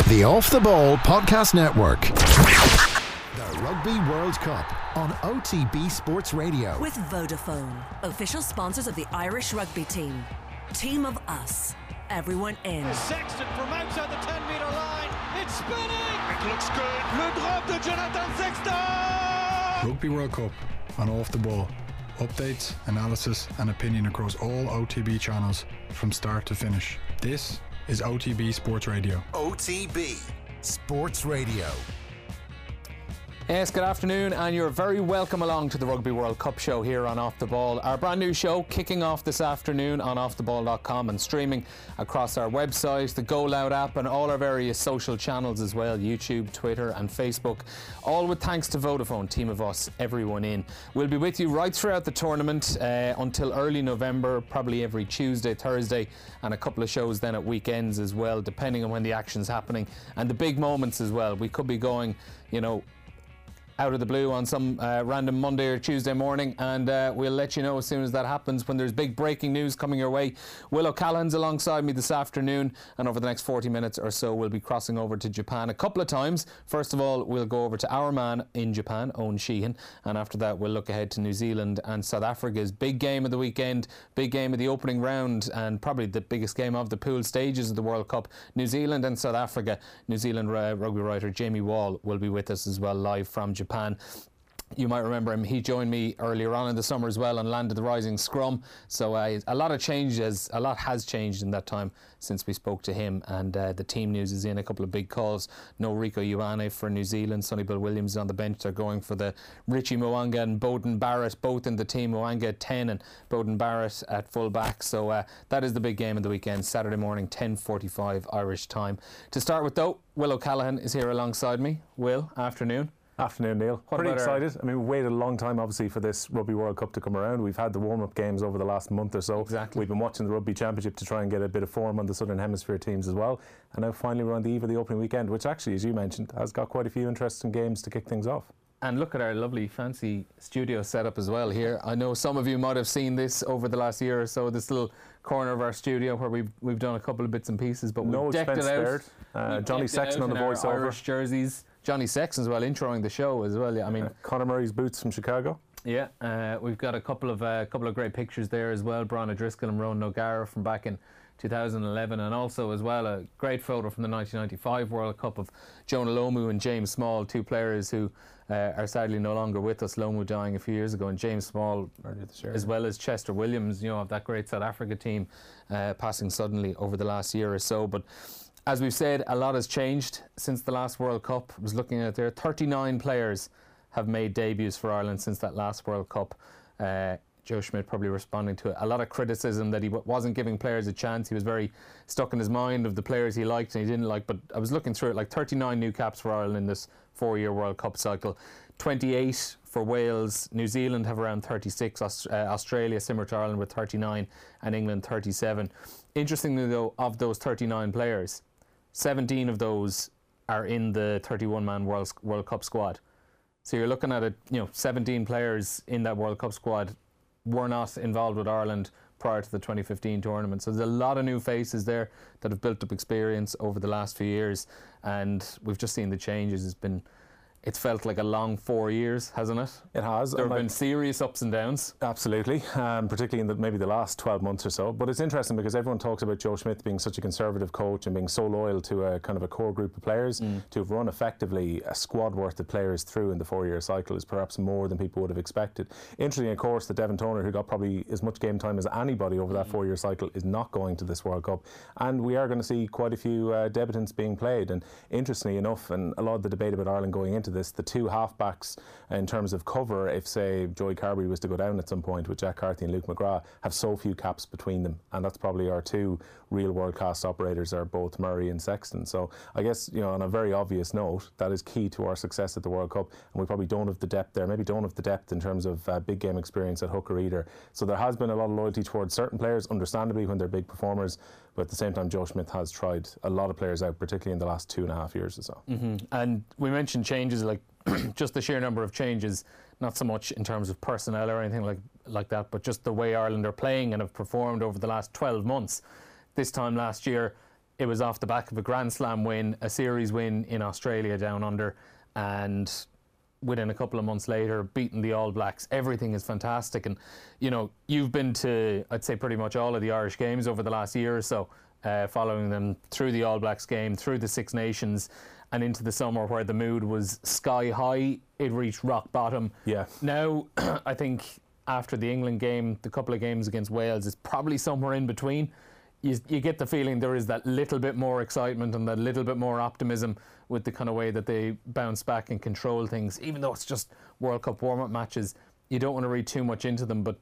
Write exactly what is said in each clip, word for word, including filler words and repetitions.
The Off the Ball Podcast Network. The Rugby World Cup on O T B Sports Radio. With Vodafone, official sponsors of the Irish rugby team. Team of us. Everyone in. Sexton from outside the ten metre line. It's spinning. It looks good. Le drop de Jonathan Sexton. Rugby World Cup on Off the Ball. Updates, analysis and opinion across all O T B channels from start to finish. This is O T B Sports Radio. O T B Sports Radio. Yes, good afternoon, and you're very welcome along to the Rugby World Cup show here on Off the Ball. Our brand new show kicking off this afternoon on off the ball dot com and streaming across our website, the Go Loud app, and all our various social channels as well, YouTube, Twitter and Facebook. All with thanks to Vodafone, team of us, everyone in. We'll be with you right throughout the tournament uh, until early November, probably every Tuesday, Thursday, and a couple of shows then at weekends as well, depending on when the action's happening and the big moments as well. We could be going, you know, out of the blue on some uh, random Monday or Tuesday morning, and uh, we'll let you know as soon as that happens when there's big breaking news coming your way. Will O'Callaghan's alongside me this afternoon, and over the next forty minutes or so we'll be crossing over to Japan a couple of times. First of all, we'll go over to our man in Japan, Owen Sheehan, and after that we'll look ahead to New Zealand and South Africa's big game of the weekend, big game of the opening round, and probably the biggest game of the pool stages of the World Cup, New Zealand and South Africa. New Zealand uh, rugby writer Jamie Wall will be with us as well, live from Japan. Japan. You might remember him, he joined me earlier on in the summer as well and landed the Rising Scrum, so uh, a lot of changes, a lot has changed in that time since we spoke to him, and uh, the team news is in, a couple of big calls. No Rico Ioane for New Zealand, Sonny Bill Williams is on the bench. They're going for the Richie Mo'unga and Beauden Barrett, both in the team, Mo'unga at ten and Beauden Barrett at full back, so uh, that is the big game of the weekend, Saturday morning, ten forty-five Irish time. To start with though, Will O'Callaghan is here alongside me. Will, afternoon. Afternoon, Neil. What Pretty about our- excited. I mean, we waited a long time, obviously, for this Rugby World Cup to come around. We've had the warm-up games over the last month or so. Exactly. We've been watching the Rugby Championship to try and get a bit of form on the Southern Hemisphere teams as well. And now finally we're on the eve of the opening weekend, which actually, as you mentioned, has got quite a few interesting games to kick things off. And look at our lovely fancy studio setup as well here. I know some of you might have seen this over the last year or so, this little corner of our studio where we've we've done a couple of bits and pieces, but No we've decked it expense out. spared. Uh, We've Johnny decked it Sexton out on the in our voiceover. Irish jerseys. Johnny Sexton as well, introing the show as well. Yeah, I mean, Uh, Conor Murray's boots from Chicago. yeah, uh, we've got a couple of uh, couple of great pictures there as well. Brian O'Driscoll and Ronan O'Gara from back in two thousand eleven, and also as well a great photo from the nineteen ninety-five World Cup of Jonah Lomu and James Small, two players who uh, are sadly no longer with us. Lomu dying a few years ago, and James Small, Earlier this year. as well as Chester Williams, you know, of that great South Africa team, uh, passing suddenly over the last year or so. But as we've said, a lot has changed since the last World Cup. I was looking at there, thirty-nine players have made debuts for Ireland since that last World Cup. Uh, Joe Schmidt probably responding to it. A lot of criticism that he w- wasn't giving players a chance. He was very stuck in his mind of the players he liked and he didn't like. But I was looking through it, like thirty-nine new caps for Ireland in this four-year World Cup cycle. twenty-eight for Wales. New Zealand have around thirty-six. Aust- uh, Australia, similar to Ireland, with thirty-nine, and England thirty-seven. Interestingly though, of those thirty-nine players, seventeen of those are in the thirty-one man World, World Cup squad. So you're looking at it, you know, seventeen players in that World Cup squad were not involved with Ireland prior to the twenty fifteen tournament. So there's a lot of new faces there that have built up experience over the last few years, and we've just seen the changes. It's been, it's felt like a long four years, hasn't it? It has. There and have like- been serious ups and downs. Absolutely, um, particularly in the, maybe the last twelve months or so. But it's interesting because everyone talks about Joe Schmidt being such a conservative coach and being so loyal to a kind of a core group of players. Mm. To have run effectively a squad worth of players through in the four-year cycle is perhaps more than people would have expected. Interesting, of course, that Devin Toner, who got probably as much game time as anybody over that four-year cycle, is not going to this World Cup. And we are going to see quite a few uh, debutants being played. And interestingly enough, and a lot of the debate about Ireland going into this, the two half backs in terms of cover, if say Joey Carberry was to go down at some point with Jack Carthy and Luke McGrath, have so few caps between them, and that's probably our two real world class operators are both Murray and Sexton. So I guess, you know, on a very obvious note, that is key to our success at the World Cup, and we probably don't have the depth there, maybe don't have the depth in terms of uh, big game experience at hooker either. So there has been a lot of loyalty towards certain players, understandably, when they're big performers, but at the same time Joe Schmidt has tried a lot of players out, particularly in the last two and a half years or so. Mm-hmm. And we mentioned changes, like just the sheer number of changes, not so much in terms of personnel or anything like like that, but just the way Ireland are playing and have performed over the last twelve months. This time last year, it was off the back of a Grand Slam win, a series win in Australia down under, and within a couple of months later, beating the All Blacks. Everything is fantastic. And, you know, you've been to, I'd say, pretty much all of the Irish games over the last year or so, uh, following them through the All Blacks game, through the Six Nations, and into the summer where the mood was sky high. It reached rock bottom. Yeah. Now, I think after the England game, the couple of games against Wales is probably somewhere in between. You, you get the feeling there is that little bit more excitement and that little bit more optimism with the kind of way that they bounce back and control things. Even though it's just World Cup warm-up matches, you don't want to read too much into them. But,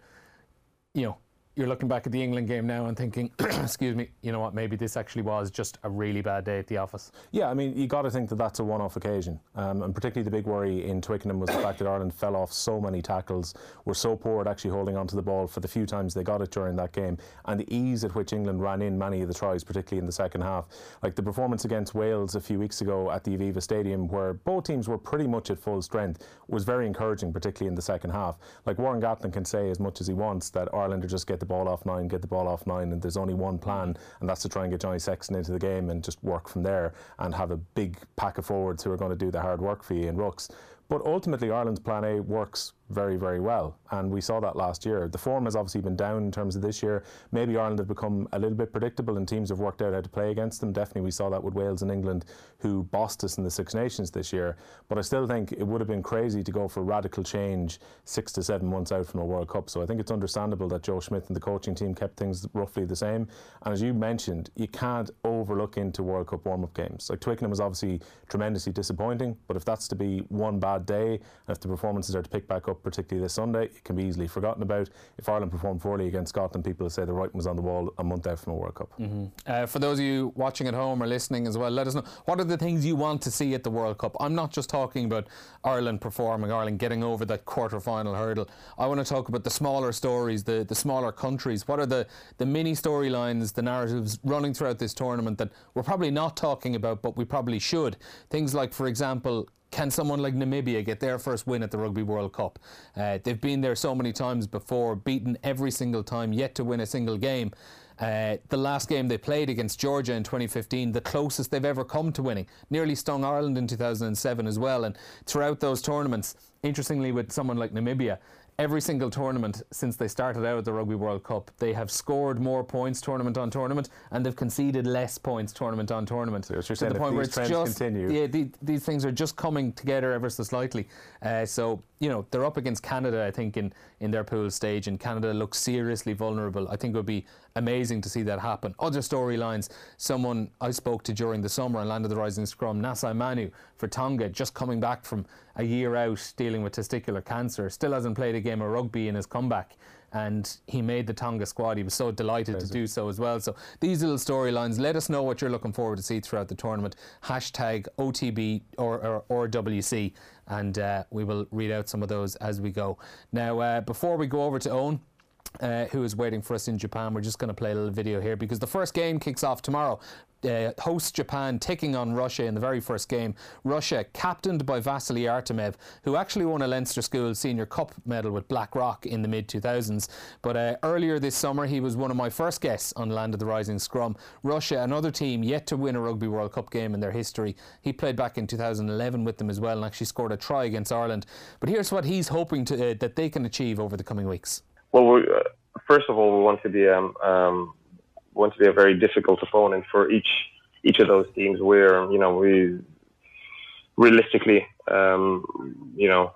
you know, you're looking back at the England game now and thinking, excuse me, you know what, maybe this actually was just a really bad day at the office. Yeah, I mean, you got to think that that's a one-off occasion. Um, and particularly the big worry in Twickenham was the fact that Ireland fell off so many tackles, were so poor at actually holding onto the ball for the few times they got it during that game, and the ease at which England ran in many of the tries, particularly in the second half. Like the performance against Wales a few weeks ago at the Aviva Stadium, where both teams were pretty much at full strength, was very encouraging, particularly in the second half. Like Warren Gatland can say as much as he wants that Ireland are just get the ball off nine, get the ball off nine, and there's only one plan, and that's to try and get Johnny Sexton into the game and just work from there and have a big pack of forwards who are going to do the hard work for you in rucks. But ultimately Ireland's plan A works very, very well, and we saw that last year. The form has obviously been down in terms of this year. Maybe Ireland have become a little bit predictable and teams have worked out how to play against them. Definitely we saw that with Wales and England, who bossed us in the Six Nations this year. But I still think it would have been crazy to go for radical change six to seven months out from a World Cup. So I think it's understandable that Joe Schmidt and the coaching team kept things roughly the same. And as you mentioned, you can't overlook into World Cup warm-up games. Like Twickenham was obviously tremendously disappointing, but if that's to be one bad day, and if the performances are to pick back up, particularly this Sunday, it can be easily forgotten about. If Ireland performed poorly against Scotland, people will say the writing was on the wall a month out from a World Cup. Mm-hmm. Uh, for those of you watching at home or listening as well, let us know, what are the things you want to see at the World Cup? I'm not just talking about Ireland performing, Ireland getting over that quarter-final hurdle. I want to talk about the smaller stories, the, the smaller countries. What are the, the mini storylines, the narratives running throughout this tournament that we're probably not talking about, but we probably should? Things like, for example, can someone like Namibia get their first win at the Rugby World Cup? Uh, they've been there so many times before, beaten every single time, yet to win a single game. Uh, the last game they played against Georgia in twenty fifteen, the closest they've ever come to winning. Nearly stung Ireland in two thousand seven as well. And throughout those tournaments, interestingly with someone like Namibia, every single tournament since they started out at the Rugby World Cup, they have scored more points tournament on tournament, and they've conceded less points tournament on tournament. So you're to saying the point where these it's just continue. yeah, the, these things are just coming together ever so slightly. Uh, so you know they're up against Canada, I think, in in their pool stage, and Canada looks seriously vulnerable. I think it would be amazing to see that happen. Other storylines, someone I spoke to during the summer and Land of the Rising Scrum, Nasai Manu for Tonga, just coming back from a year out dealing with testicular cancer, still hasn't played a game of rugby in his comeback, and he made the Tonga squad. He was so delighted Crazy. to do so as well. So these little storylines, let us know what you're looking forward to see throughout the tournament. Hashtag O T B or, or, or W C, and uh, we will read out some of those as we go. Now, uh, before we go over to Owen, Uh, who is waiting for us in Japan, we're just going to play a little video here because the first game kicks off tomorrow. Uh, hosts Japan taking on Russia in the very first game. Russia captained by Vasily Artemev, who actually won a Leinster School Senior Cup medal with Blackrock in the mid two thousands. But uh, earlier this summer he was one of my first guests on Land of the Rising Scrum. Russia, another team yet to win a Rugby World Cup game in their history. He played back in two thousand eleven with them as well and actually scored a try against Ireland. But here's what he's hoping to, uh, that they can achieve over the coming weeks. Well, we, uh, first of all, we want to be um, um, want to be a very difficult opponent for each each of those teams. Where you know we realistically, um, you know,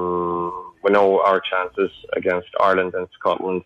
um, we know our chances against Ireland and Scotland.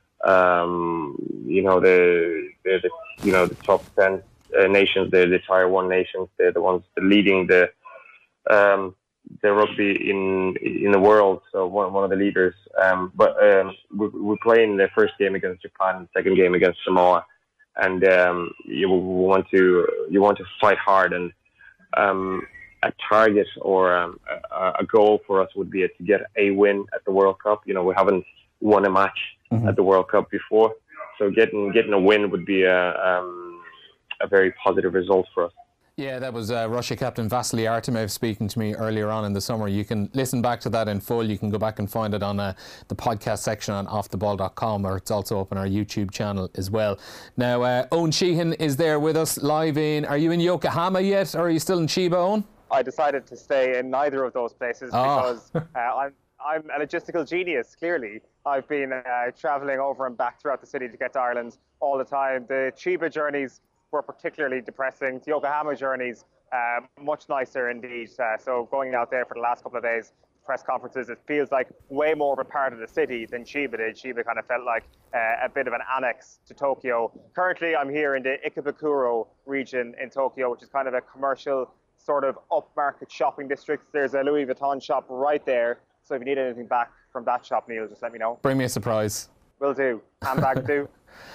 Um, you know, the they're the you know the top ten uh, nations. They're the tier one nations. They're the ones leading the. Um, the rugby in in the world, so one one of the leaders. Um, but um, we, we're playing the first game against Japan, second game against Samoa, and um, you want to you want to fight hard. And um, a target or um, a, a goal for us would be to get a win at the World Cup. You know, we haven't won a match mm-hmm. at the World Cup before, so getting getting a win would be a um, a very positive result for us. Yeah, that was uh, Russia captain Vasily Artemev speaking to me earlier on in the summer. You can listen back to that in full. You can go back and find it on uh, the podcast section on off the ball dot com, or it's also up on our YouTube channel as well. Now, uh, Owen Sheehan is there with us live in... Are you in Yokohama yet, or are you still in Chiba, Owen? I decided to stay in neither of those places oh. because uh, I'm I'm a logistical genius, clearly. I've been uh, travelling over and back throughout the city to get to Ireland all the time. The Chiba journeys were particularly depressing. The Yokohama journeys, uh, much nicer indeed. Uh, so going out there for the last couple of days, press conferences, it feels like way more of a part of the city than Chiba did. Chiba kind of felt like uh, a bit of an annex to Tokyo. Currently, I'm here in the Ikebukuro region in Tokyo, which is kind of a commercial sort of upmarket shopping district. There's a Louis Vuitton shop right there. So if you need anything back from that shop, Neil, just let me know. Bring me a surprise. Will do. Handbag too.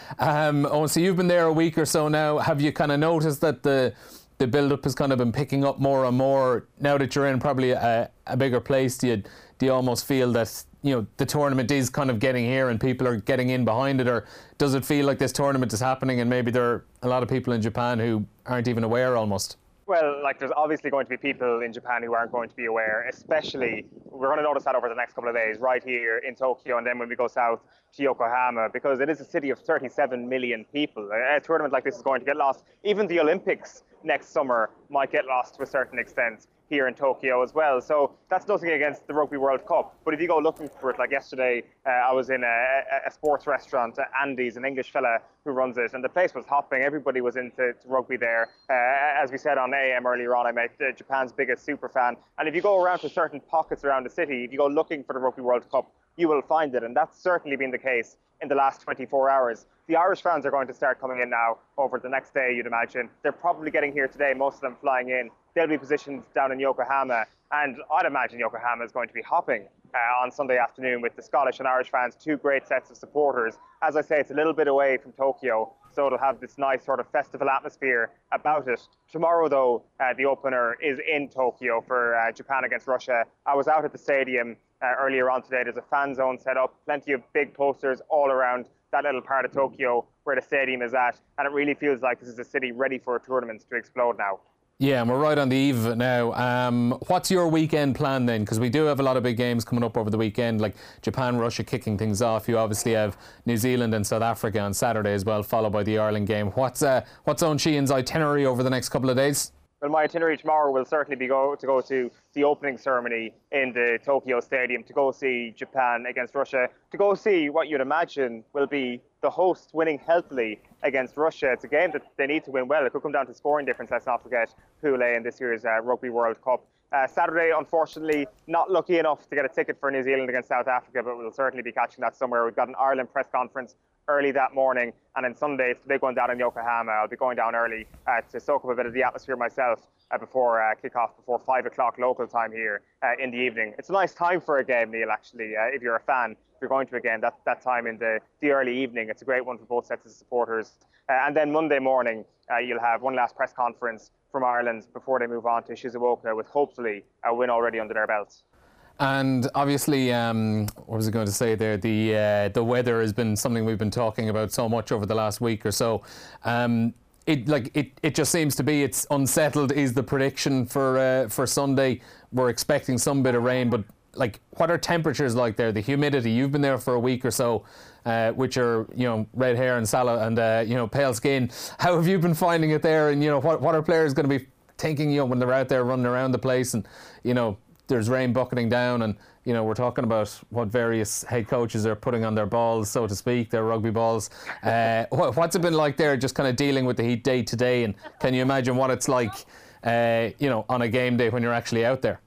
Um, oh, so you've been there a week or so now. Have you kind of noticed that the the build-up has kind of been picking up more and more now that you're in probably a, a bigger place? Do you do you almost feel that, you know, the tournament is kind of getting here and people are getting in behind it, or does it feel like this tournament is happening and maybe there are a lot of people in Japan who aren't even aware almost? Well, like, there's obviously going to be people in Japan who aren't going to be aware, especially, we're going to notice that over the next couple of days, right here in Tokyo, and then when we go south to Yokohama, because it is a city of thirty-seven million people. A, a tournament like this is going to get lost. Even the Olympics next summer might get lost to a certain extent here in Tokyo as well. So that's nothing against the Rugby World Cup. But if you go looking for it, like yesterday, uh, I was in a, a sports restaurant, uh, Andy's, an English fella who runs it, and the place was hopping. Everybody was into rugby there. Uh, as we said on A M earlier on, I met uh, Japan's biggest super fan. And if you go around to certain pockets around the city, if you go looking for the Rugby World Cup, you will find it. And that's certainly been the case in the last twenty-four hours. The Irish fans are going to start coming in now over the next day, you'd imagine. They're probably getting here today, most of them flying in. They'll be positioned down in Yokohama, and I'd imagine Yokohama is going to be hopping uh, on Sunday afternoon with the Scottish and Irish fans, two great sets of supporters. As I say, it's a little bit away from Tokyo, so it'll have this nice sort of festival atmosphere about it. Tomorrow, though, uh, the opener is in Tokyo for uh, Japan against Russia. I was out at the stadium uh, earlier on today. There's a fan zone set up, plenty of big posters all around that little part of Tokyo where the stadium is at, and it really feels like this is a city ready for a tournament to explode now. Yeah, and we're right on the eve of it now. Um, what's your weekend plan then? Because we do have a lot of big games coming up over the weekend, like Japan, Russia kicking things off. You obviously have New Zealand and South Africa on Saturday as well, followed by the Ireland game. What's uh, what's Owen Sheehan's itinerary over the next couple of days? Well, my itinerary tomorrow will certainly be go to go to the opening ceremony in the Tokyo Stadium, to go see Japan against Russia, to go see what you'd imagine will be the hosts winning healthily against Russia. It's a game that they need to win well. It could come down to scoring difference, let's not forget, Pool A in this year's uh, Rugby World Cup. Uh, Saturday, unfortunately, not lucky enough to get a ticket for New Zealand against South Africa, but we'll certainly be catching that somewhere. We've got an Ireland press conference early that morning, and then Sunday it's the big one down in Yokohama. I'll be going down early uh, to soak up a bit of the atmosphere myself uh, before uh, kick-off, before five o'clock local time here uh, in the evening. It's a nice time for a game, Neil, actually, uh, if you're a fan. If you're going to a game, that, that time in the, the early evening, it's a great one for both sets of supporters. Uh, and then Monday morning, uh, you'll have one last press conference from Ireland before they move on to Shizuoka with hopefully a win already under their belts. And obviously, um, what was I going to say there? The uh, the weather has been something we've been talking about so much over the last week or so. Um, it like it, it just seems to be it's unsettled. Is the prediction for uh, for Sunday? We're expecting some bit of rain, but like, what are temperatures like there? The humidity. You've been there for a week or so, uh, which are, you know, red hair and sallow and uh, you know, pale skin. How have you been finding it there? And you know, what what are players going to be thinking, you know, when they're out there running around the place and, you know, there's rain bucketing down, and you know, we're talking about what various head coaches are putting on their balls, so to speak, their rugby balls. Uh, what's it been like there, just kind of dealing with the heat day to day? And can you imagine what it's like, uh, you know, on a game day when you're actually out there?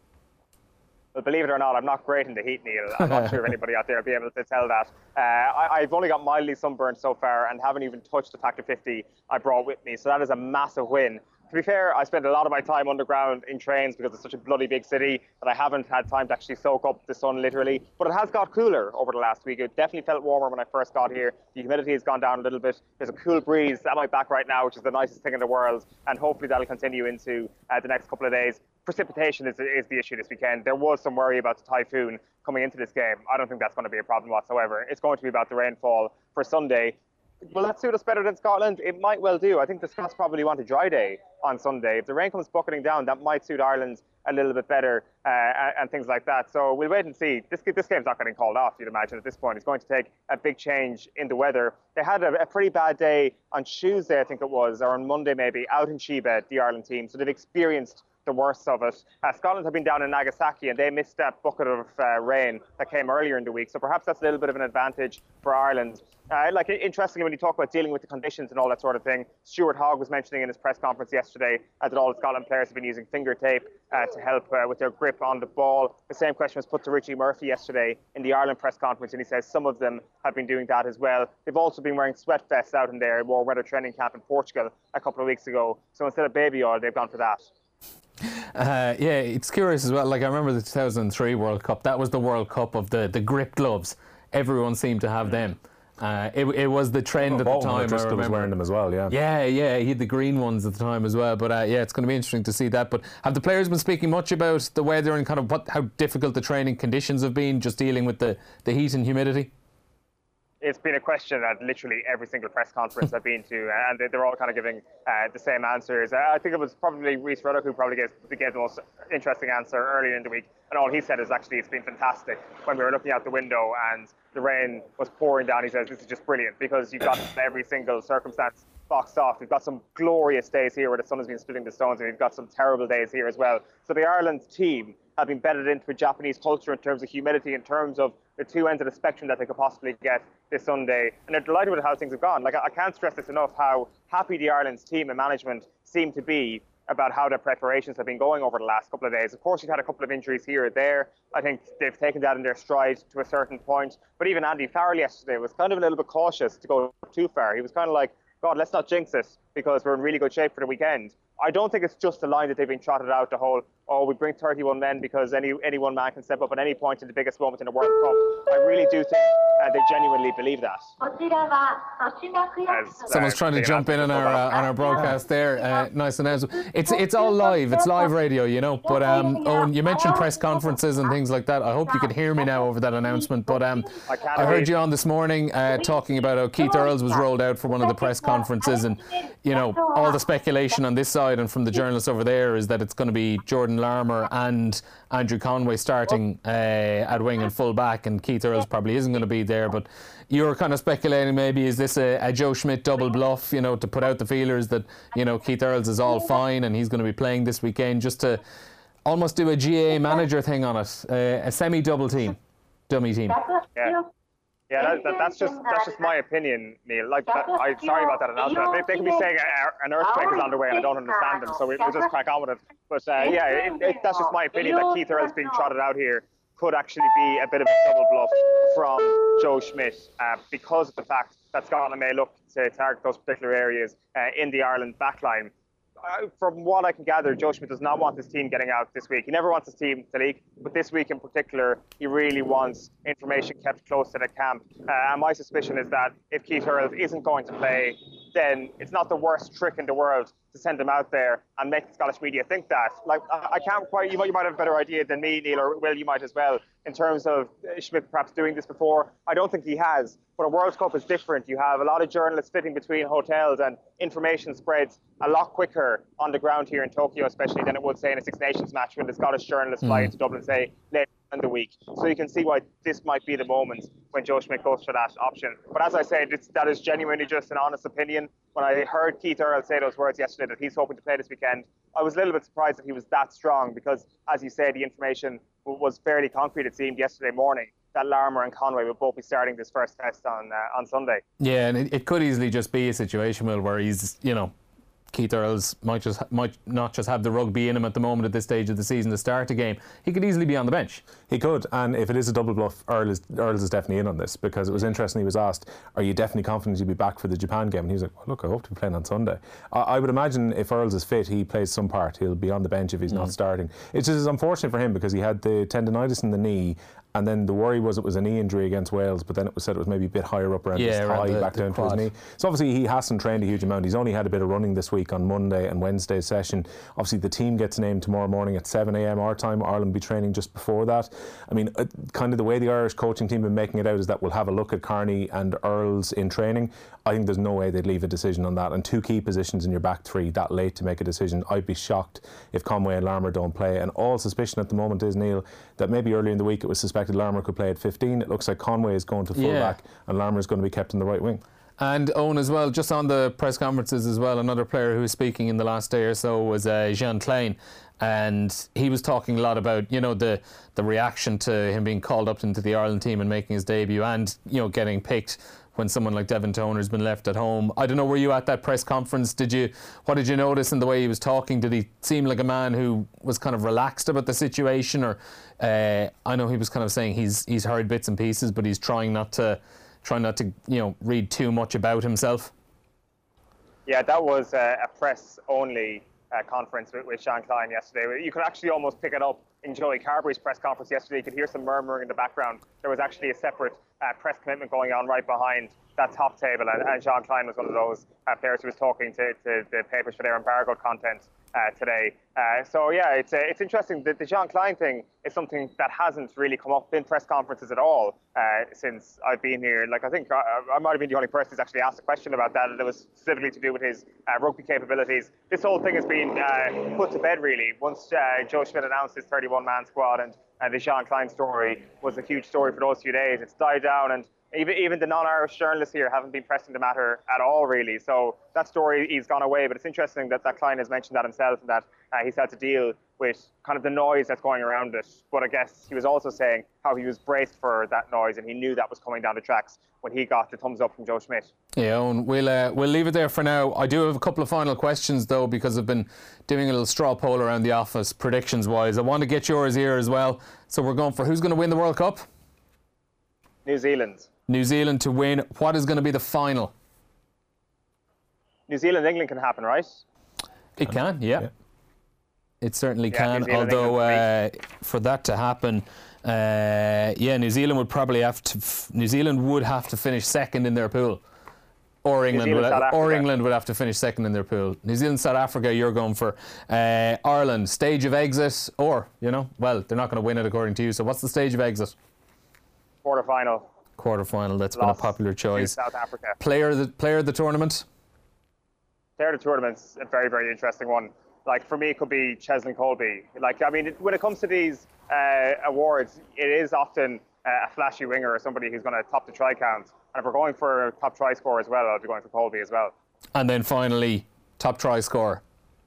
Well, believe it or not, I'm not great in the heat, Neil. I'm not sure if anybody out there will be able to tell that. Uh, I, I've only got mildly sunburned so far and haven't even touched the Factor fifty I brought with me, so that is a massive win. To be fair, I spend a lot of my time underground in trains because it's such a bloody big city that I haven't had time to actually soak up the sun, literally. But it has got cooler over the last week. It definitely felt warmer when I first got here. The humidity has gone down a little bit. There's a cool breeze at my back right now, which is the nicest thing in the world. And hopefully that'll continue into uh, the next couple of days. Precipitation is, is the issue this weekend. There was some worry about the typhoon coming into this game. I don't think that's going to be a problem whatsoever. It's going to be about the rainfall for Sunday. will that suit us better than Scotland? It might well do. I think the Scots probably want a dry day on Sunday. If the rain comes bucketing down, that might suit Ireland a little bit better uh, and things like that. So we'll wait and see. This this game's not getting called off, you'd imagine, at this point. It's going to take a big change in the weather. They had a, a pretty bad day on Tuesday, I think it was, or on Monday maybe, out in Chiba, the Ireland team. So they've experienced the worst of it. Uh, Scotland have been down in Nagasaki and they missed that bucket of uh, rain that came earlier in the week. So perhaps that's a little bit of an advantage for Ireland. Uh, like, interestingly, when you talk about dealing with the conditions and all that sort of thing, Stuart Hogg was mentioning in his press conference yesterday uh, that all the Scotland players have been using finger tape uh, to help uh, with their grip on the ball. The same question was put to Richie Murphy yesterday in the Ireland press conference, and he says some of them have been doing that as well. They've also been wearing sweat vests out in their warm weather training camp in Portugal a couple of weeks ago. So instead of baby oil, they've gone for that. Uh, yeah, it's curious as well. Like, I remember the two thousand three World Cup. That was the World Cup of the, the grip gloves. Everyone seemed to have them. Uh, it, it was the trend well, at the time. Driscoll was wearing them as well, yeah. Yeah, yeah, he had the green ones at the time as well. But uh, yeah, it's going to be interesting to see that. But have the players been speaking much about the weather and kind of what how difficult the training conditions have been, just dealing with the, the heat and humidity? It's been a question at literally every single press conference I've been to, and they're all kind of giving uh, the same answers. I think it was probably Rhys Ruddock who probably gave, gave the most interesting answer earlier in the week, and all he said is actually it's been fantastic. When we were looking out the window and the rain was pouring down, he says this is just brilliant because you've got every single circumstance boxed off. We've got some glorious days here where the sun has been splitting the stones, and we've got some terrible days here as well. So the Ireland team have been bedded into a Japanese culture in terms of humidity, in terms of the two ends of the spectrum that they could possibly get this Sunday. And they're delighted with how things have gone. Like, I can't stress this enough, how happy the Ireland's team and management seem to be about how their preparations have been going over the last couple of days. Of course, you've had a couple of injuries here or there. I think they've taken that in their stride to a certain point. But even Andy Farrell yesterday was kind of a little bit cautious to go too far. He was kind of like, God, let's not jinx it because we're in really good shape for the weekend. I don't think it's just a line that they've been trotted out, the whole, oh, we bring thirty-one men because any any one man can step up at any point in the biggest moment in the World Cup. I really do think uh, they genuinely believe that. As, Someone's uh, trying to jump in on our uh, on our broadcast there. Uh, nice announcement. It's it's all live. It's live radio, you know. But um, Owen, you mentioned press conferences and things like that. I hope you can hear me now over that announcement. But um, I, I heard you on this morning uh, talking about how Keith Earls was rolled out for one of the press conferences, and you know all the speculation on this side and from the journalists over there is that it's going to be Jordan Larmour and Andrew Conway starting uh, at wing and full back, and Keith Earls probably isn't going to be there. But you're kind of speculating maybe is this a, a Joe Schmidt double bluff, you know, to put out the feelers that, you know, Keith Earls is all fine and he's going to be playing this weekend, just to almost do a G A A manager thing on it, uh, a semi-double team, dummy team. Yeah. Yeah, that, that, that's just that's just my opinion, Neil. Like, that, I sorry about that announcement. They, they can be saying a, an earthquake is on the way, and I don't understand them, so we, we'll just crack on with it. But uh, yeah, it, it, that's just my opinion that Keith Earls being trotted out here could actually be a bit of a double bluff from Joe Schmidt uh, because of the fact that Scotland may look to target those particular areas uh, in the Ireland backline. Uh, from what I can gather, Joe Schmidt does not want this team getting out this week. He never wants his team to leak, but this week in particular, he really wants information kept close to the camp. Uh, and my suspicion is that if Keith Earls isn't going to play, then it's not the worst trick in the world to send him out there and make the Scottish media think that. Like, I, I can't quite, you might, you might have a better idea than me, Neil, or Will, you might as well, in terms of Schmidt perhaps doing this before. I don't think he has, but a World Cup is different. You have a lot of journalists fitting between hotels, and information spreads a lot quicker on the ground here in Tokyo, especially than it would, say, in a Six Nations match when the Scottish journalists mm. fly into Dublin, say, later in the week. So you can see why this might be the moment when Joe Schmidt goes for that option. But as I said, it's, that is genuinely just an honest opinion. When I heard Keith Earls say those words yesterday that he's hoping to play this weekend, I was a little bit surprised that he was that strong because, as you say, the information was fairly concrete, it seemed, yesterday morning that Larmour and Conway will both be starting this first test on uh, on Sunday. Yeah, and it, it could easily just be a situation, Will, where he's, you know, Keith Earls might just might not just have the rugby in him at the moment at this stage of the season to start a game. He could easily be on the bench. He could, and if it is a double bluff, Earls is, Earls is definitely in on this, because it was interesting. He was asked, "Are you definitely confident you'll be back for the Japan game?" And he was like, well, "Look, I hope to be playing on Sunday." I, I would imagine if Earls is fit, he plays some part. He'll be on the bench if he's mm. not starting. It's just unfortunate for him because he had the tendonitis in the knee, And then the worry was it was a knee injury against Wales, but then it was said it was maybe a bit higher up around Yeah, his around thigh, the- back the down to his quad. knee. So obviously he hasn't trained a huge amount. He's only had a bit of running this week on Monday and Wednesday's session. Obviously the team gets named tomorrow morning at seven a m our time. Ireland will be training just before that. I mean, uh, kind of the way the Irish coaching team have been making it out is that we'll have a look at Carney and Earls in training. I think there's no way they'd leave a decision on that. And two key positions in your back three that late to make a decision. I'd be shocked if Conway and Larmour don't play. And all suspicion at the moment is, Neil, that maybe earlier in the week it was suspected Larmour could play at fifteen. It looks like Conway is going to full Yeah. back and Larmour is going to be kept in the right wing. And Owen as well, just on the press conferences as well, another player who was speaking in the last day or so was uh, Jean Klein. And he was talking a lot about, you know, the the reaction to him being called up into the Ireland team and making his debut and, you know, getting picked when someone like Devin Toner's been left at home. I don't know, were you at that press conference? Did you, what did you notice in the way he was talking? Did he seem like a man who was kind of relaxed about the situation? Or uh, I know he was kind of saying he's he's heard bits and pieces, but he's trying not to trying not to, you know, read too much about himself. Yeah, that was uh, a press-only uh, conference with, with Sean Klein yesterday. You could actually almost pick it up in Joey Carberry's press conference yesterday. You could hear some murmuring in the background. There was actually a separate uh, press commitment going on right behind that top table, and, and Sean Klein was one of those uh, players who was talking to, to the papers for their embargoed content uh, today. Uh, so yeah, it's uh, it's interesting. The, the Sean Klein thing is something that hasn't really come up in press conferences at all uh, since I've been here. Like, I think I, I might have been the only person who's actually asked a question about that, and it was specifically to do with his uh, rugby capabilities. This whole thing has been uh, put to bed really once uh, Joe Schmidt announced his thirty-one man squad, and uh, the Sean Klein story was a huge story for those few days. It's died down, and Even even the non-Irish journalists here haven't been pressing the matter at all, really. So that story, he's gone away. But it's interesting that, that Klein has mentioned that himself, and that uh, he's had to deal with kind of the noise that's going around it. But I guess he was also saying how he was braced for that noise, and he knew that was coming down the tracks when he got the thumbs up from Joe Schmidt. Yeah, Owen, we'll, uh, we'll leave it there for now. I do have a couple of final questions, though, because I've been doing a little straw poll around the office, predictions-wise. I want to get yours here as well. So we're going for who's going to win the World Cup? New Zealand. New Zealand to win. What is going to be the final? New Zealand, England can happen, right? It can, yeah. yeah. It certainly yeah, can. Zealand, although England, uh, for that to happen, uh, yeah, New Zealand would probably have to. F- New Zealand would have to finish second in their pool, or England would, Zealand, ha- or England would have to finish second in their pool. New Zealand, South Africa. You're going for uh, Ireland. Stage of exit, or you know, well, they're not going to win it according to you. So what's the stage of exit? Quarter final. Quarter final. That's Lost been a popular choice. South Africa. Player of the player of the tournament. Player of the tournament's a very, very interesting one. Like, for me, it could be Cheslin Colby. Like, I mean, it, when it comes to these uh, awards, it is often uh, a flashy winger or somebody who's going to top the try count. And if we're going for a top try scorer as well, I'll be going for Colby as well. And then finally, top try scorer.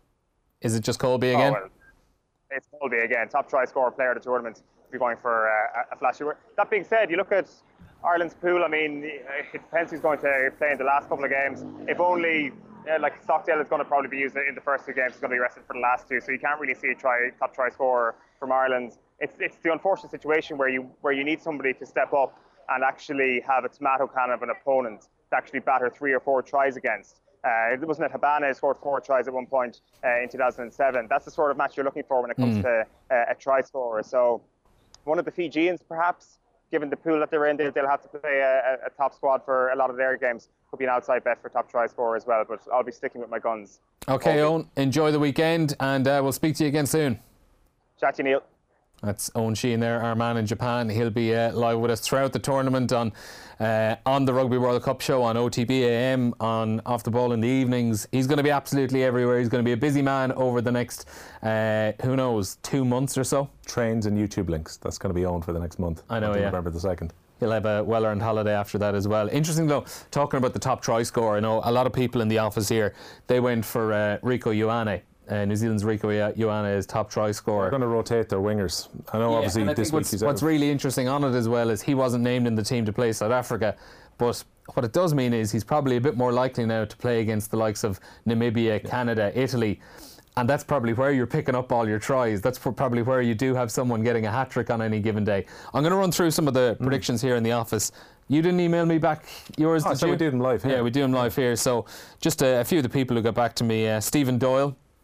Is it just Colby again? Oh, well, it's Colby again. Top try scorer, player of the tournament. I'll be going for uh, a flashy winger. That being said, you look at Ireland's pool. I mean, it depends who's going to play in the last couple of games. If only, uh, like, Stockdale is going to probably be used in the first two games. He's going to be rested for the last two, so you can't really see a try, top try scorer from Ireland. It's it's the unfortunate situation where you where you need somebody to step up and actually have a tomato can of an opponent to actually batter three or four tries against. Uh, it wasn't it Habana who scored four tries at one point uh, in two thousand seven. That's the sort of match you're looking for when it comes mm. to uh, a try scorer. So one of the Fijians, perhaps, given the pool that they're in, they'll have to play a, a top squad for a lot of their games. Could be an outside bet for top try scorer as well, but I'll be sticking with my guns. Okay, Owen, enjoy the weekend, and uh, we'll speak to you again soon. Chat to you, Neil. That's Owen Sheehan there, our man in Japan. He'll be uh, live with us throughout the tournament on uh, on the Rugby World Cup show on O T B A M, on Off the Ball in the evenings. He's going to be absolutely everywhere. He's going to be a busy man over the next, uh, who knows, two months or so. Trains and YouTube links. That's going to be owned for the next month. I know, yeah. November the second. He'll have a well-earned holiday after that as well. Interesting though, talking about the top try scorer, I know a lot of people in the office here, they went for uh, Rieko Ioane. Uh, New Zealand's Rieko Ioane is top try scorer. They're going to rotate their wingers. I know, yeah, obviously, and I this think week what's, he's what's really interesting on it as well is he wasn't named in the team to play South Africa, but what it does mean is he's probably a bit more likely now to play against the likes of Namibia, yeah. Canada, Italy, and that's probably where you're picking up all your tries. That's probably where you do have someone getting a hat-trick on any given day. I'm going to run through some of the mm. predictions here in the office. You didn't email me back yours, oh, did so you? we do them live here. Yeah, we do them live here. So just a, a few of the people who got back to me. Uh, Stephen Doyle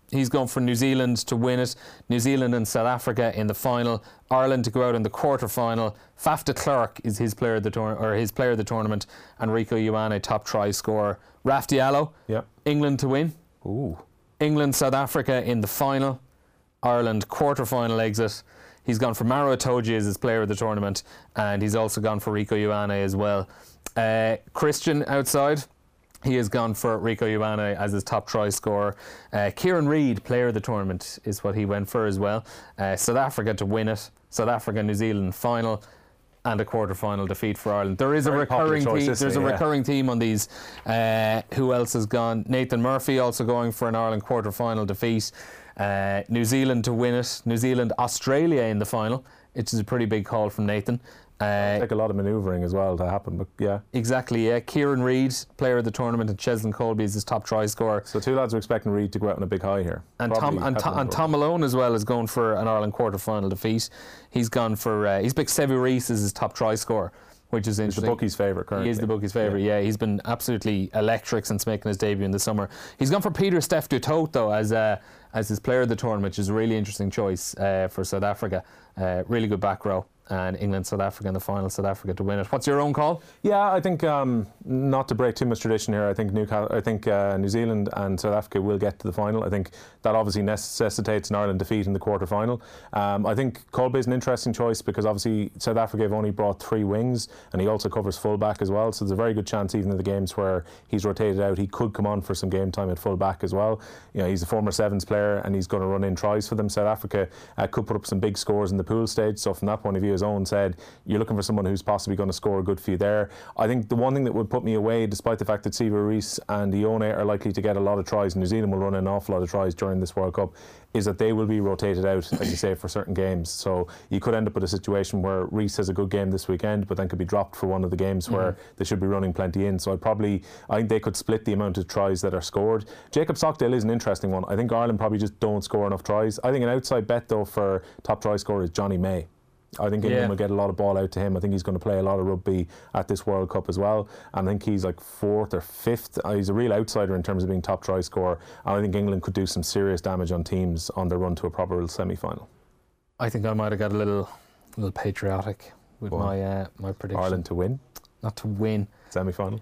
He's going for New Zealand to win it. New Zealand and South Africa in the final. Ireland to go out in the quarter-final. Faf de Klerk is his player of the tour- or his player of the tournament, and Rico Ioane, top try scorer. Raf Diallo, yep. England to win. Ooh. England, South Africa in the final. Ireland quarter-final exit. He's gone for Maro Itoje as his player of the tournament, and he's also gone for Rico Ioane as well. Uh, Christian outside. He has gone for Rico Ioane as his top try scorer. Uh, Kieran Reid, player of the tournament, is what he went for as well. Uh, South Africa to win it. South Africa, New Zealand final, and a quarter-final defeat for Ireland. There is Very a recurring theme. There's a yeah. recurring theme on these. Uh, who else has gone? Nathan Murphy also going for an Ireland quarter-final defeat. Uh, New Zealand to win it. New Zealand, Australia in the final, which is a pretty big call from Nathan. Uh, take a lot of manoeuvring as well to happen, but yeah. Exactly, yeah. Kieran Reid, player of the tournament, and Cheslin Colby is his top try scorer. So two lads are expecting Reid to go out on a big high here. And Tom and, Tom, and Tom Malone as well is going for an Ireland quarter-final defeat. He's gone for, uh, he's picked Sevu Reece as his top try scorer, which is interesting. He's the bookies' favourite currently. He is the bookies' favourite, yeah. yeah. He's been absolutely electric since making his debut in the summer. He's gone for Peter Steph du Toit, though, as uh, as his player of the tournament, which is a really interesting choice uh, for South Africa. Uh, really good back row. And England, South Africa in the final, South Africa to win it. What's your own call? Yeah, I think um, not to break too much tradition here. I think Newcastle, I think uh, New Zealand and South Africa will get to the final. I think that obviously necessitates an Ireland defeat in the quarter final. Um, I think Colby is an interesting choice because obviously South Africa have only brought three wings, and he also covers full back as well. So there's a very good chance even in the games where he's rotated out, he could come on for some game time at full back as well. You know, he's a former Sevens player and he's going to run in tries for them. South Africa uh, could put up some big scores in the pool stage. So from that point of view, as Owen said, you're looking for someone who's possibly going to score a good few there. I think the one thing that would put me away, despite the fact that Sevu Reece and Ioane are likely to get a lot of tries, New Zealand will run an awful lot of tries during this World Cup, is that they will be rotated out, as you say, for certain games. So you could end up with a situation where Reece has a good game this weekend, but then could be dropped for one of the games where mm-hmm. they should be running plenty in. So I'd probably, I think they could split the amount of tries that are scored. Jacob Stockdale is an interesting one. I think Ireland probably just don't score enough tries. I think an outside bet, though, for top try scorer is Johnny May. I think England yeah. will get a lot of ball out to him. I think he's going to play a lot of rugby at this World Cup as well. And I think he's like fourth or fifth. Uh, he's a real outsider in terms of being top try scorer. And I think England could do some serious damage on teams on their run to a proper semi-final. I think I might have got a little, little patriotic with well, my uh, my prediction. Ireland to win, not to win. Semi-final.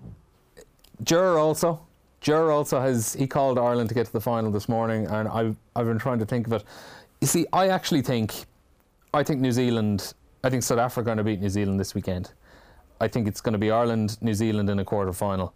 Jur also. Jur also has he called Ireland to get to the final this morning, and I've I've been trying to think of it. You see, I actually think. I think New Zealand, I think South Africa are going to beat New Zealand this weekend. I think it's going to be Ireland, New Zealand in a quarter final.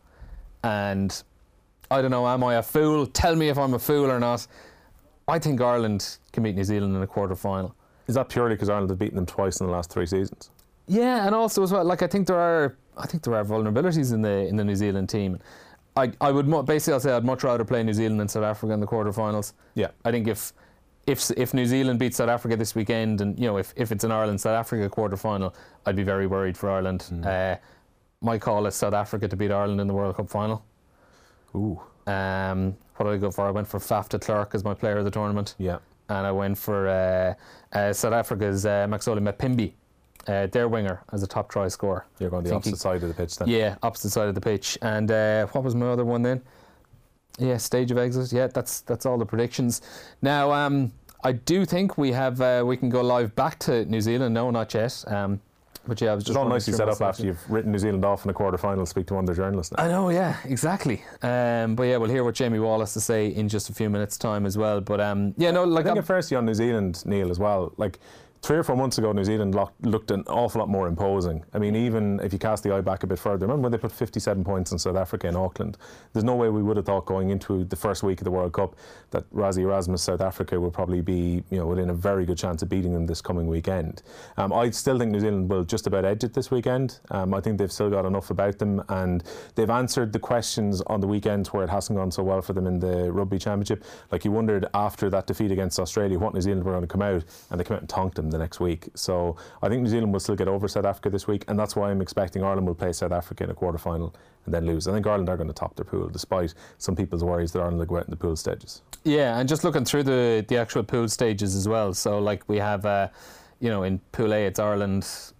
And I don't know, am I a fool? Tell me if I'm a fool or not. I think Ireland can beat New Zealand in a quarter final. Is that purely because Ireland have beaten them twice in the last three seasons? Yeah, and also as well, like I think there are, I think there are vulnerabilities in the in the New Zealand team. I I would mu- basically I'll say I'd much rather play New Zealand than South Africa in the quarterfinals. Yeah, I think if. If if New Zealand beats South Africa this weekend, and you know if, if it's an Ireland South Africa quarter final, I'd be very worried for Ireland. Mm. Uh, my call is South Africa to beat Ireland in the World Cup final. Ooh. Um, what did I go for? I went for Faf de Klerk as my player of the tournament. Yeah. And I went for uh, uh, South Africa's uh, Maxoli Mapimbi, uh, their winger, as a top try scorer. You're going the opposite he, side of the pitch then. Yeah, opposite side of the pitch. And uh, what was my other one then? Yeah, stage of exit. Yeah, that's that's all the predictions. Now. Um, I do think we have uh, we can go live back to New Zealand. No, not yet. Um, but yeah, I was just it's all nicely set up after you've written New Zealand off in a quarter final. Speak to one of their journalists now. I know, yeah, exactly. Um, but yeah, we'll hear what Jamie Wall has to say in just a few minutes' time as well. But um, yeah, no, like I think I'm at firstly on New Zealand, Neil, as well. Like three or four months ago, New Zealand looked, looked an awful lot more imposing. I mean, even if you cast the eye back a bit further, remember when they put fifty-seven points in South Africa in Auckland? There's no way we would have thought going into the first week of the World Cup that Rassie Erasmus South Africa would probably be, you know, within a very good chance of beating them this coming weekend. Um, I still think New Zealand will just about edge it this weekend. Um, I think they've still got enough about them, and they've answered the questions on the weekends where it hasn't gone so well for them in the Rugby Championship. Like you wondered after that defeat against Australia what New Zealand were going to come out, and they came out and tonked them the next week. So I think New Zealand will still get over South Africa this week, and that's why I'm expecting Ireland will play South Africa in a quarter final and then lose. I think Ireland are going to top their pool, despite some people's worries that Ireland will go out in the pool stages. Yeah, and just looking through the, the actual pool stages as well. So like we have, uh, you know, in Pool A it's Ireland,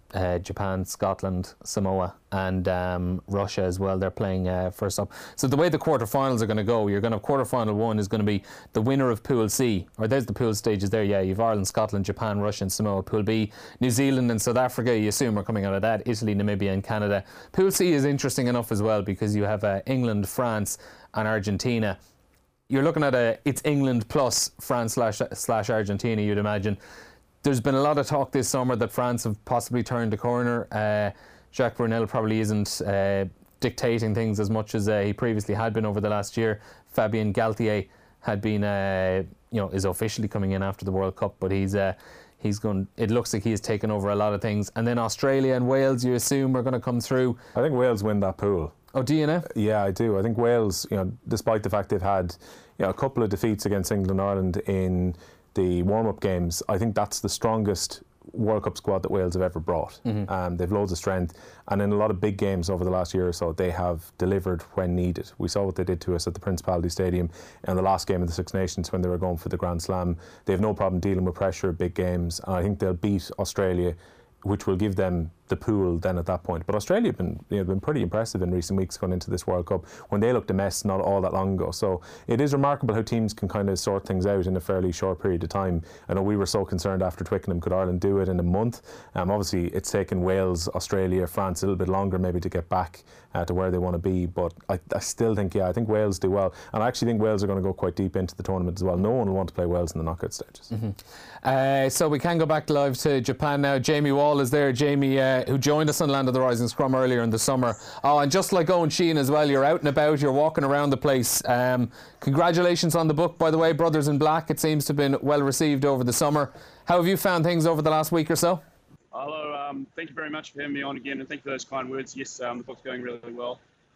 uh, Japan, Scotland, Samoa and um, Russia as well. They're playing uh, first up. So the way the quarterfinals are going to go, you're going to have quarterfinal one is going to be the winner of Pool C, or there's the pool stages there, yeah, you've Ireland, Scotland, Japan, Russia and Samoa. Pool B, New Zealand and South Africa, you assume are coming out of that, Italy, Namibia and Canada. Pool C is interesting enough as well because you have uh, England, France and Argentina. You're looking at a, it's England plus France slash, slash Argentina, you'd imagine. There's been a lot of talk this summer that France have possibly turned the corner. Uh, Jacques Brunel probably isn't uh, dictating things as much as uh, he previously had been over the last year. Fabien Galtier had been, uh, you know, is officially coming in after the World Cup, but he's uh, he's going. It looks like he's taken over a lot of things. And then Australia and Wales, you assume, are going to come through. I think Wales win that pool. Oh, do you know? Yeah, I do. I think Wales, you know, despite the fact they've had, you know, a couple of defeats against England and Ireland in the warm-up games, I think that's the strongest World Cup squad that Wales have ever brought. Mm-hmm. Um, they've loads of strength, and in a lot of big games over the last year or so, they have delivered when needed. We saw what they did to us at the Principality Stadium in the last game of the Six Nations when they were going for the Grand Slam. They have no problem dealing with pressure at big games, and I think they'll beat Australia, which will give them the pool then at that point. But Australia have been, you know, been pretty impressive in recent weeks going into this World Cup when they looked a mess not all that long ago. So it is remarkable how teams can kind of sort things out in a fairly short period of time. I know we were so concerned after Twickenham, could Ireland do it in a month? Um, obviously it's taken Wales, Australia, France a little bit longer maybe to get back uh, to where they want to be, but I, I still think, yeah, I think Wales do well, and I actually think Wales are going to go quite deep into the tournament as well. No one will want to play Wales in the knockout stages. Mm-hmm. Uh, so we can go back live to Japan now. Jamie Wall is there. Jamie, uh, who joined us on Land of the Rising Scrum earlier in the summer. Oh, and just like Owen Sheehan as well, you're out and about, you're walking around the place. Um, congratulations on the book, by the way, Brothers in Black. It seems to have been well received over the summer. How have you found things over the last week or so? Hello, um, thank you very much for having me on again, and thank you for those kind words. Yes, um, the book's going really, really well.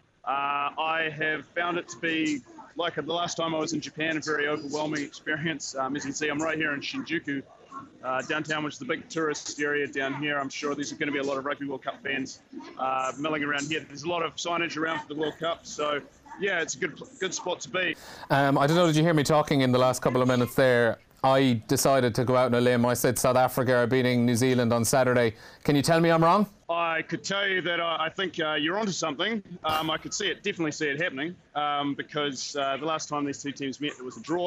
Uh, I have found it to be, like the last time I was in Japan, a very overwhelming experience. Um, as you can see, I'm right here in Shinjuku, uh, downtown, which is the big tourist area down here. I'm sure there's going to be a lot of Rugby World Cup fans uh, milling around here. There's a lot of signage around for the World Cup, so yeah, it's a good good spot to be. Um, I don't know, did you hear me talking in the last couple of minutes there? I decided to go out on a limb. I said South Africa are beating New Zealand on Saturday. Can you tell me I'm wrong? I could tell you that I, I think uh, you're onto something. Um, I could see it, definitely see it happening, um, because uh, the last time these two teams met, it was a draw,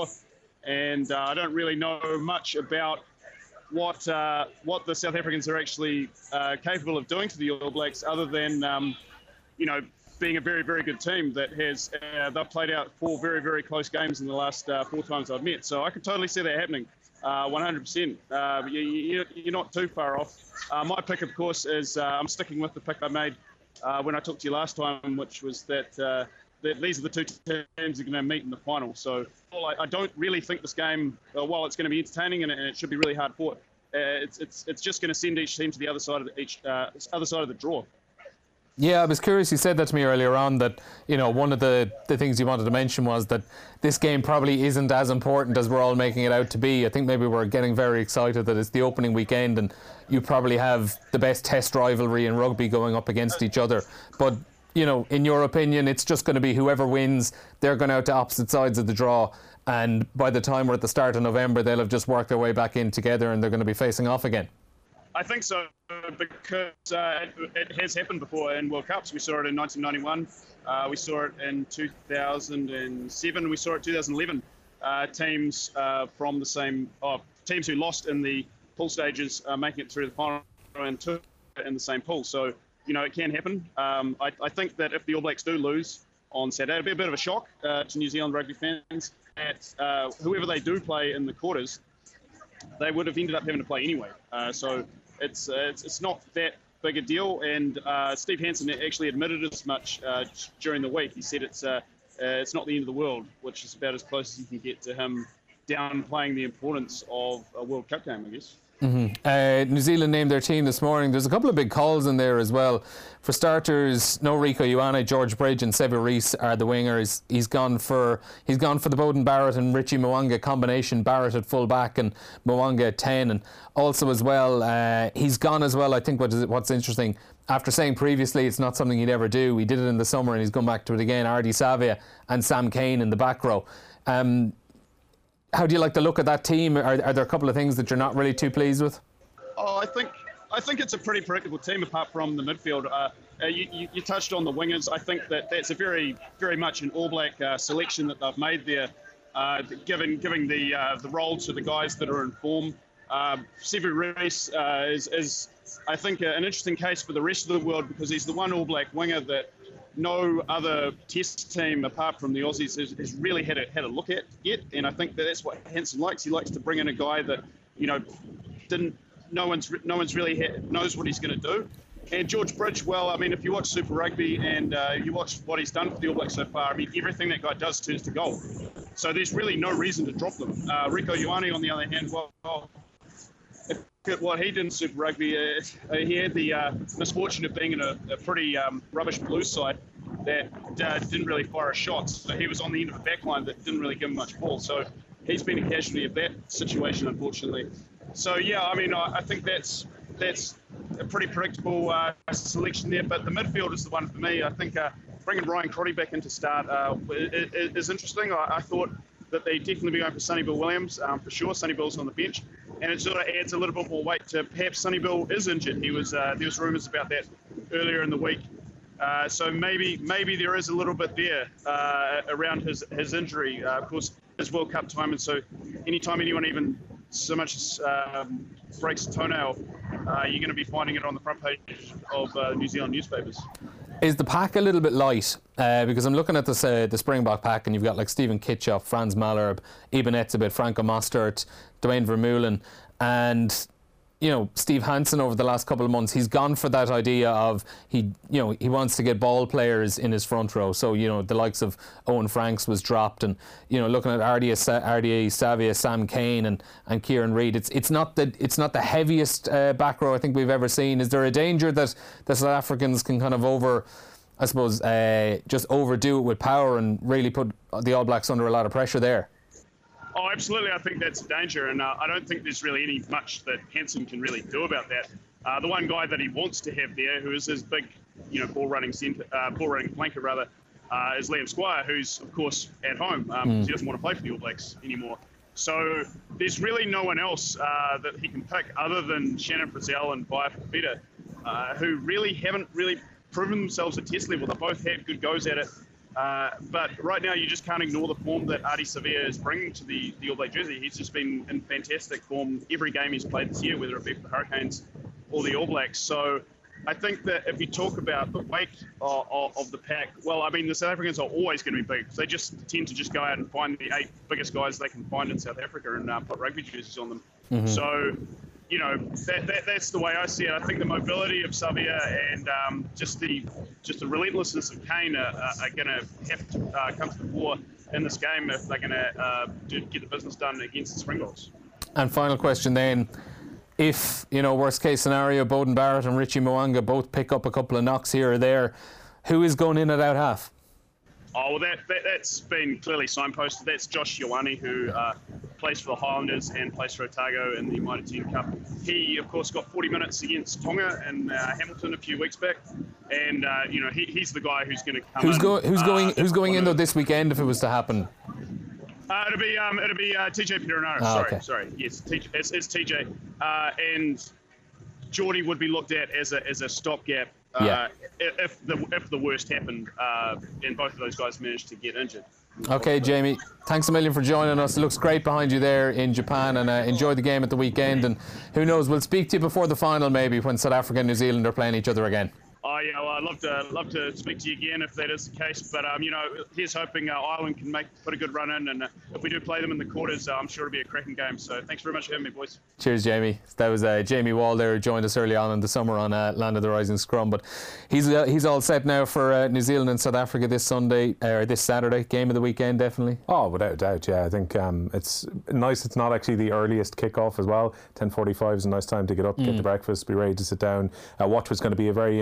and uh, I don't really know much about what uh, what the South Africans are actually uh, capable of doing to the All Blacks, other than um, you know, being a very, very good team that has uh, they've played out four very, very close games in the last uh, four times I've met. So I can totally see that happening, uh, one hundred percent. Uh, you, you, you're not too far off. Uh, my pick, of course, is uh, I'm sticking with the pick I made uh, when I talked to you last time, which was that, uh, that these are the two teams that are going to meet in the final. So well, I, I don't really think this game, uh, while it's going to be entertaining and, and it should be really hard fought, uh, it's it's it's just going to send each team to the other side of the, each uh, other side of the draw. Yeah, I was curious. You said that to me earlier on, that, you know, one of the, the things you wanted to mention was that this game probably isn't as important as we're all making it out to be. I think maybe we're getting very excited that it's the opening weekend and you probably have the best test rivalry in rugby going up against each other. But, you know, in your opinion, it's just going to be whoever wins, they're going out to opposite sides of the draw. And by the time we're at the start of November, they'll have just worked their way back in together and they're going to be facing off again. I think so, because uh, it, it has happened before in World Cups. We saw it in nineteen ninety-one, uh, we saw it in two thousand seven, we saw it in two thousand eleven. Uh, teams uh, from the same, oh, teams who lost in the pool stages uh, making it through the final and two in the same pool. So, you know, it can happen. Um, I, I think that if the All Blacks do lose on Saturday, it'll be a bit of a shock uh, to New Zealand rugby fans that uh, whoever they do play in the quarters, they would have ended up having to play anyway. Uh, so it's, uh, it's it's not that big a deal. And uh, Steve Hansen actually admitted as much uh, during the week. He said it's uh, uh, it's not the end of the world, which is about as close as you can get to him downplaying the importance of a World Cup game, I guess. Mm-hmm. Uh, New Zealand named their team this morning. There's a couple of big calls in there as well. For starters, no Rico Ioane, George Bridge and Sevu Reece are the wingers. He's gone for he's gone for the Beauden Barrett and Richie Mo'unga combination. Barrett at full back and Mo'unga at ten. And also as well, uh, he's gone as well. I think what is, what's interesting, after saying previously it's not something he'd ever do, he did it in the summer and he's gone back to it again. Ardie Savea and Sam Cane in the back row. Um, How do you like the look of that team? Are, are there a couple of things that you're not really too pleased with? Oh, I think I think it's a pretty predictable team apart from the midfield. Uh, uh, you, you, you touched on the wingers. I think that that's a very, very much an All Black uh, selection that they've made there, uh, giving giving the uh, the role to the guys that are in form. Uh, Sevu Reece uh, is, is, I think, an interesting case for the rest of the world because he's the one All Black winger that no other Test team apart from the Aussies has, has really had a had a look at yet. And I think that that's what Hansen likes. He likes to bring in a guy that, you know, didn't. No one's no one's really ha- knows what he's going to do. And George Bridge, well, I mean, if you watch Super Rugby and uh, you watch what he's done for the All Blacks so far, I mean, everything that guy does turns to gold. So there's really no reason to drop them. Uh, Rieko Ioane, on the other hand, well, at what he did in Super Rugby, uh, he had the uh, misfortune of being in a, a pretty um, rubbish blue side that uh, didn't really fire a shot. So he was on the end of a backline that didn't really give him much ball. So he's been a casualty of that situation, unfortunately. So yeah, I mean, I, I think that's that's a pretty predictable uh, selection there. But the midfield is the one for me. I think uh, bringing Ryan Crotty back into start uh, is, is interesting. I, I thought that they'd definitely be going for Sonny Bill Williams um, for sure. Sonny Bill's on the bench, and it sort of adds a little bit more weight to perhaps Sonny Bill is injured. He was uh, there was rumours about that earlier in the week. Uh, so maybe maybe there is a little bit there uh, around his his injury. Uh, of course, it's World Cup time, and so anytime anyone even so much as um, breaks a toenail, uh, you're going to be finding it on the front page of uh, New Zealand newspapers. Is the pack a little bit light? Uh, because I'm looking at this, uh, the Springbok pack, and you've got like Stephen Kitchop, Franz Malherbe, Eben Etzebeth, Franco Mostert, Dwayne Vermeulen, and you know, Steve Hansen over the last couple of months, he's gone for that idea of he, you know, he wants to get ball players in his front row. So, you know, the likes of Owen Franks was dropped, and, you know, looking at R D A Savia, Sam Cane and, and Kieran Reid, it's it's not the it's not the heaviest uh, back row I think we've ever seen. Is there a danger that the South Africans can kind of over, I suppose, uh, just overdo it with power and really put the All Blacks under a lot of pressure there? Oh, absolutely. I think that's a danger, and uh, I don't think there's really any much that Hansen can really do about that. Uh, the one guy that he wants to have there, who is his big, you know, ball running centre, uh, ball running flanker rather, uh, is Liam Squire, who's of course at home um, mm. he doesn't want to play for the All Blacks anymore. So there's really no one else uh, that he can pick other than Shannon Frizzell and Baia Fifita, uh, who really haven't really proven themselves at Test level. They both had good goes at it. Uh, but right now, you just can't ignore the form that Ardie Savea is bringing to the, the All Black jersey. He's just been in fantastic form every game he's played this year, whether it be for the Hurricanes or the All Blacks. So I think that if you talk about the weight of, of, of the pack, well, I mean, the South Africans are always going to be big. They just tend to just go out and find the eight biggest guys they can find in South Africa and uh, put rugby jerseys on them. Mm-hmm. So, you know, that, that that's the way I see it. I think the mobility of Savea and um, just the just the relentlessness of Kane are, are going to have to uh, come to the fore in this game if they're going to uh, get the business done against the Springboks. And final question then. If, you know, worst case scenario, Beauden Barrett and Richie Mo'unga both pick up a couple of knocks here or there, who is going in at out half? Oh, well, that, that, that's been clearly signposted. That's Josh Ioane, who uh, plays for the Highlanders and plays for Otago in the Mitre ten Cup. He, of course, got forty minutes against Tonga and uh, Hamilton a few weeks back. And, uh, you know, he, he's the guy who's going to come who's in. Go, who's uh, going Who's going in, though, this weekend if it was to happen? Uh, it'll be um, it'll be uh, T J Perenara. Oh, sorry, okay. sorry. Yes, T J, it's, it's T J. Uh, and Geordie would be looked at as a as a stopgap uh, yeah. if the if the worst happened uh, and both of those guys managed to get injured. Okay, Jamie, thanks a million for joining us. It looks great behind you there in Japan, and uh, enjoy the game at the weekend. And who knows, we'll speak to you before the final maybe when South Africa and New Zealand are playing each other again. Oh yeah, well, I'd love to love to speak to you again if that is the case. But um, you know, here's hoping uh, Ireland can make put a good run in, and uh, if we do play them in the quarters, uh, I'm sure it'll be a cracking game. So thanks very much for having me, boys. Cheers, Jamie. That was uh, Jamie Wall there, who joined us early on in the summer on uh, Land of the Rising Scrum. But he's uh, he's all set now for uh, New Zealand and South Africa this Sunday or uh, this Saturday. Game of the weekend, definitely. Oh, without a doubt, yeah. I think um, it's nice. It's not actually the earliest kick-off as well. ten forty-five is a nice time to get up, mm. get the breakfast, be ready to sit down, uh, watch what's going to be a very interesting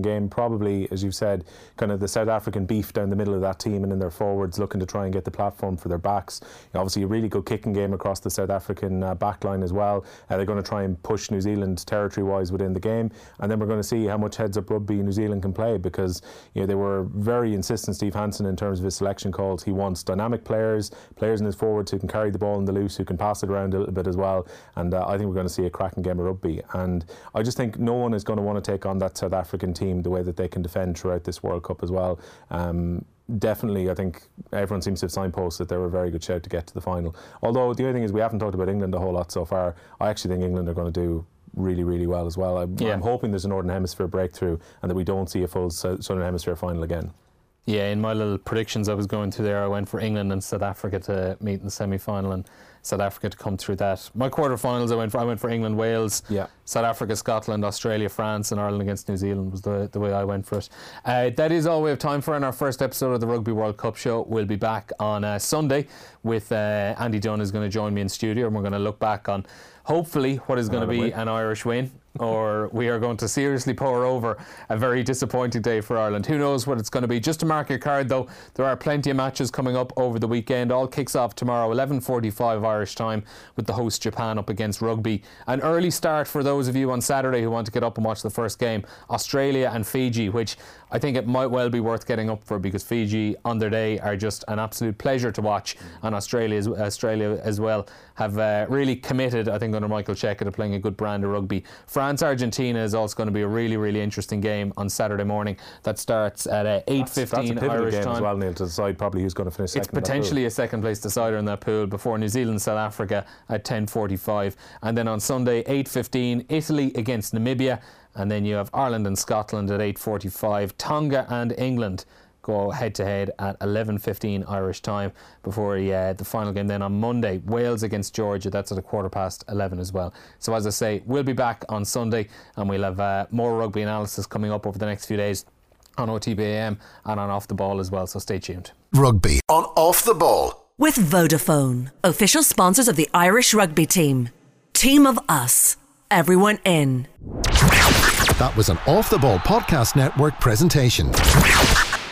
game. Probably, as you've said, kind of the South African beef down the middle of that team and in their forwards, looking to try and get the platform for their backs. Obviously, a really good kicking game across the South African uh, back line as well. Uh, they're going to try and push New Zealand territory-wise within the game, and then we're going to see how much heads-up rugby New Zealand can play, because you know they were very insistent, Steve Hansen, in terms of his selection calls. He wants dynamic players, players in his forwards who can carry the ball in the loose, who can pass it around a little bit as well, and uh, I think we're going to see a cracking game of rugby. And I just think no one is going to want to take on that South African team the way that they can defend throughout this World Cup as well. Um, Definitely, I think everyone seems to have signposted that they were a very good shout to get to the final. Although the other thing is, we haven't talked about England a whole lot so far. I actually think England are going to do really, really well as well. I'm, yeah. I'm hoping there's a Northern Hemisphere breakthrough and that we don't see a full Southern Hemisphere final again. Yeah, in my little predictions I was going through there, I went for England and South Africa to meet in the semi-final and South Africa to come through that. My quarterfinals, I went for I went for England, Wales, yeah. South Africa, Scotland, Australia, France, and Ireland against New Zealand was the, the way I went for it. Uh, that is all we have time for in our first episode of the Rugby World Cup show. We'll be back on uh, Sunday with uh, Andy Dunn is going to join me in studio, and we're going to look back on hopefully what is going to be win. an Irish win, or we are going to seriously pour over a very disappointing day for Ireland. Who knows what it's going to be. Just to mark your card though, there are plenty of matches coming up over the weekend. All kicks off tomorrow, eleven forty-five Irish time, with the host Japan up against Rugby. An early start for those of you on Saturday who want to get up and watch the first game, Australia and Fiji, which I think it might well be worth getting up for, because Fiji on their day are just an absolute pleasure to watch, and Australia as, Australia as well have uh, really committed, I think, under Michael Cheika to playing a good brand of rugby. France-Argentina is also going to be a really, really interesting game on Saturday morning. That starts at uh, eight fifteen Irish game time. As well, Neil, to decide probably who's going to finish second. It's potentially a second place decider in that pool, before New Zealand South Africa at ten forty-five, and then on Sunday eight fifteen Italy against Namibia, and then you have Ireland and Scotland at eight forty-five. Tonga and England go head to head at eleven fifteen Irish time, before uh, the final game then on Monday, Wales against Georgia. That's at a quarter past eleven as well. So as I say, we'll be back on Sunday, and we'll have uh, more rugby analysis coming up over the next few days on O T B A M and on Off the Ball as well, so stay tuned. Rugby on Off the Ball with Vodafone, official sponsors of the Irish rugby team. Team of us, everyone in. That was an Off the Ball Podcast Network presentation.